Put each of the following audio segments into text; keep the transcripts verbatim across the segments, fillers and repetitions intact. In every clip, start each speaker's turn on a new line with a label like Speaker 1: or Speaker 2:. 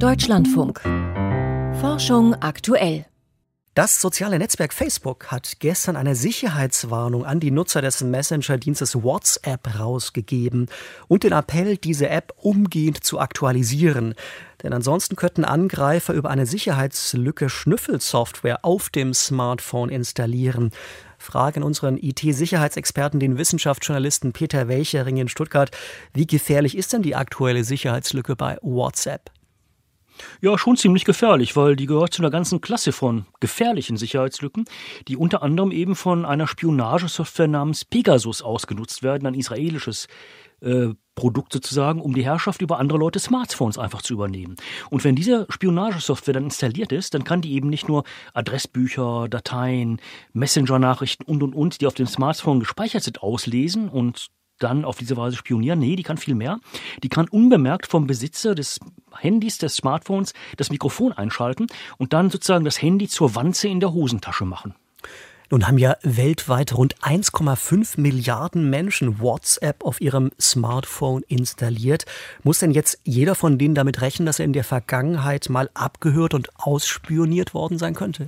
Speaker 1: Deutschlandfunk. Forschung aktuell.
Speaker 2: Das soziale Netzwerk Facebook hat gestern eine Sicherheitswarnung an die Nutzer des Messenger-Dienstes WhatsApp rausgegeben und den Appell, diese App umgehend zu aktualisieren. Denn ansonsten könnten Angreifer über eine Sicherheitslücke Schnüffelsoftware auf dem Smartphone installieren. Fragen unseren I T-Sicherheitsexperten, den Wissenschaftsjournalisten Peter Welchering in Stuttgart. Wie gefährlich ist denn die aktuelle Sicherheitslücke bei WhatsApp?
Speaker 3: Ja, schon ziemlich gefährlich, weil die gehört zu einer ganzen Klasse von gefährlichen Sicherheitslücken, die unter anderem eben von einer Spionagesoftware namens Pegasus ausgenutzt werden, ein israelisches äh, Produkt sozusagen, um die Herrschaft über andere Leute Smartphones einfach zu übernehmen. Und wenn diese Spionagesoftware dann installiert ist, dann kann die eben nicht nur Adressbücher, Dateien, Messenger-Nachrichten und, und, und, die auf dem Smartphone gespeichert sind, auslesen und dann auf diese Weise spionieren. Nee, die kann viel mehr. Die kann unbemerkt vom Besitzer des Handys, des Smartphones, das Mikrofon einschalten und dann sozusagen das Handy zur Wanze in der Hosentasche machen.
Speaker 2: Nun haben ja weltweit rund eins Komma fünf Milliarden Menschen WhatsApp auf ihrem Smartphone installiert. Muss denn jetzt jeder von denen damit rechnen, dass er in der Vergangenheit mal abgehört und ausspioniert worden sein könnte?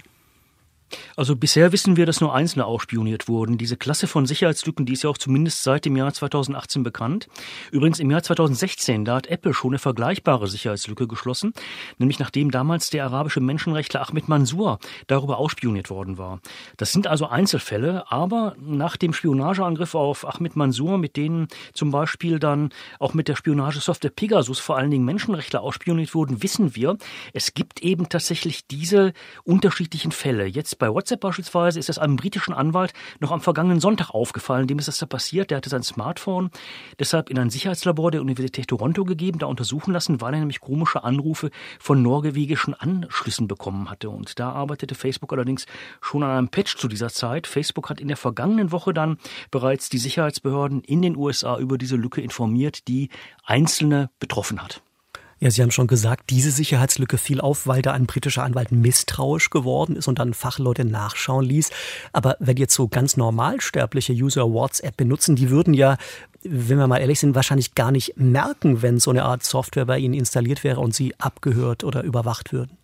Speaker 3: Also bisher wissen wir, dass nur Einzelne ausspioniert wurden. Diese Klasse von Sicherheitslücken, die ist ja auch zumindest seit dem Jahr zweitausendachtzehn bekannt. Übrigens im Jahr zweitausendsechzehn, da hat Apple schon eine vergleichbare Sicherheitslücke geschlossen, nämlich nachdem damals der arabische Menschenrechtler Ahmed Mansour darüber ausspioniert worden war. Das sind also Einzelfälle, aber nach dem Spionageangriff auf Ahmed Mansour, mit denen zum Beispiel dann auch mit der Spionagesoftware Pegasus vor allen Dingen Menschenrechtler ausspioniert wurden, wissen wir, es gibt eben tatsächlich diese unterschiedlichen Fälle. Jetzt bei WhatsApp beispielsweise ist es einem britischen Anwalt noch am vergangenen Sonntag aufgefallen, dem ist das da passiert. Der hatte sein Smartphone deshalb in ein Sicherheitslabor der Universität Toronto gegeben, da untersuchen lassen, weil er nämlich komische Anrufe von norwegischen Anschlüssen bekommen hatte. Und da arbeitete Facebook allerdings schon an einem Patch zu dieser Zeit. Facebook hat in der vergangenen Woche dann bereits die Sicherheitsbehörden in den U S A über diese Lücke informiert, die Einzelne betroffen hat.
Speaker 2: Ja, Sie haben schon gesagt, diese Sicherheitslücke fiel auf, weil da ein britischer Anwalt misstrauisch geworden ist und dann Fachleute nachschauen ließ. Aber wenn jetzt so ganz normalsterbliche User WhatsApp benutzen, die würden ja, wenn wir mal ehrlich sind, wahrscheinlich gar nicht merken, wenn so eine Art Software bei ihnen installiert wäre und sie abgehört oder überwacht würden.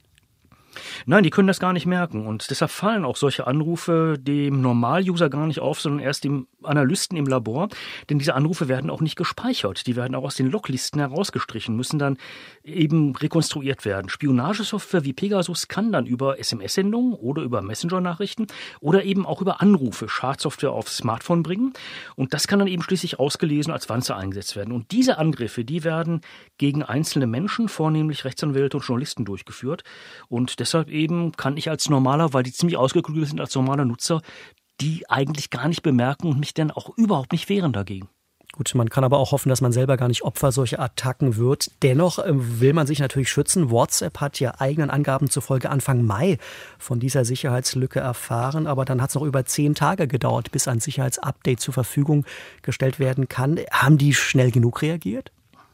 Speaker 3: Nein, die können das gar nicht merken und deshalb fallen auch solche Anrufe dem Normal-User gar nicht auf, sondern erst dem Analysten im Labor, denn diese Anrufe werden auch nicht gespeichert, die werden auch aus den Loglisten herausgestrichen, müssen dann eben rekonstruiert werden. Spionagesoftware wie Pegasus kann dann über S M S-Sendungen oder über Messenger-Nachrichten oder eben auch über Anrufe Schadsoftware aufs Smartphone bringen und das kann dann eben schließlich ausgelesen als Wanze eingesetzt werden. Und diese Angriffe, die werden gegen einzelne Menschen, vornehmlich Rechtsanwälte und Journalisten durchgeführt und deshalb eben kann ich als normaler, weil die ziemlich ausgeklügelt sind als normaler Nutzer, die eigentlich gar nicht bemerken und mich dann auch überhaupt nicht wehren dagegen.
Speaker 2: Gut, man kann aber auch hoffen, dass man selber gar nicht Opfer solcher Attacken wird. Dennoch äh, will man sich natürlich schützen. WhatsApp hat ja eigenen Angaben zufolge Anfang Mai von dieser Sicherheitslücke erfahren. Aber dann hat es noch über zehn Tage gedauert, bis ein Sicherheitsupdate zur Verfügung gestellt werden kann. Haben die schnell genug reagiert?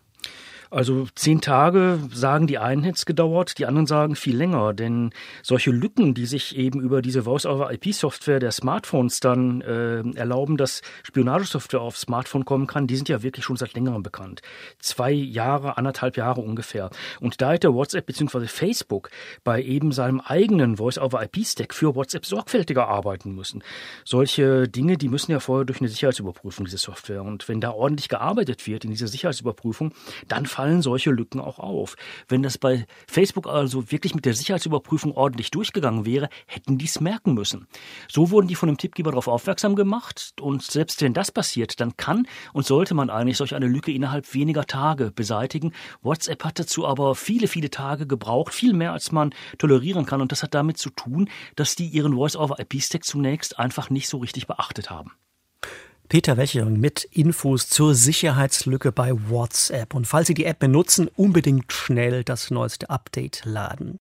Speaker 3: Also zehn Tage, sagen die einen, hätte es gedauert, die anderen sagen viel länger. Denn solche Lücken, die sich eben über diese Voice-over-I P-Software der Smartphones dann äh, erlauben, dass Spionagesoftware aufs Smartphone kommen kann, die sind ja wirklich schon seit längerem bekannt. Zwei Jahre, anderthalb Jahre ungefähr. Und da hätte WhatsApp bzw. Facebook bei eben seinem eigenen Voice-over-I P-Stack für WhatsApp sorgfältiger arbeiten müssen. Solche Dinge, die müssen ja vorher durch eine Sicherheitsüberprüfung, diese Software. Und wenn da ordentlich gearbeitet wird in dieser Sicherheitsüberprüfung, dann fallen solche Lücken auch auf. Wenn das bei Facebook also wirklich mit der Sicherheitsüberprüfung ordentlich durchgegangen wäre, hätten die es merken müssen. So wurden die von dem Tippgeber darauf aufmerksam gemacht und selbst wenn das passiert, dann kann und sollte man eigentlich solch eine Lücke innerhalb weniger Tage beseitigen. WhatsApp hat dazu aber viele, viele Tage gebraucht, viel mehr als man tolerieren kann und das hat damit zu tun, dass die ihren Voice-over-I P-Stack zunächst einfach nicht so richtig beachtet haben.
Speaker 2: Peter Welchering mit Infos zur Sicherheitslücke bei WhatsApp. Und falls Sie die App benutzen, unbedingt schnell das neueste Update laden.